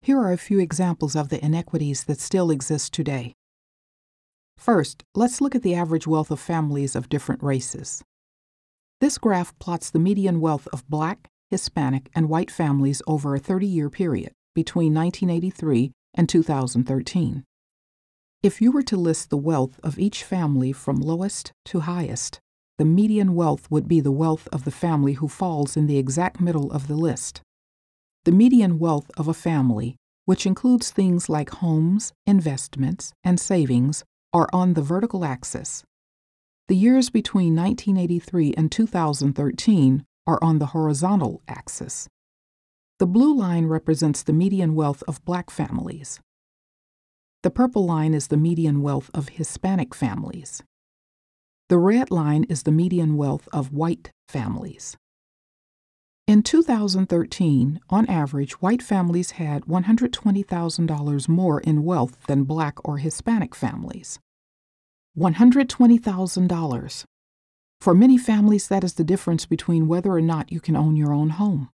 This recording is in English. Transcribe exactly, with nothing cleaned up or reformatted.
Here are a few examples of the inequities that still exist today. First, let's look at the average wealth of families of different races. This graph plots the median wealth of Black, Hispanic, and white families over a thirty-year period between nineteen eighty-three and two thousand thirteen. If you were to list the wealth of each family from lowest to highest, the median wealth would be the wealth of the family who falls in the exact middle of the list. The median wealth of a family, which includes things like homes, investments, and savings, are on the vertical axis. The years between nineteen eighty-three and two thousand thirteen are on the horizontal axis. The blue line represents the median wealth of Black families. The purple line is the median wealth of Hispanic families. The red line is the median wealth of white families. In two thousand thirteen, on average, white families had one hundred twenty thousand dollars more in wealth than Black or Hispanic families. one hundred twenty thousand dollars. For many families, that is the difference between whether or not you can own your own home.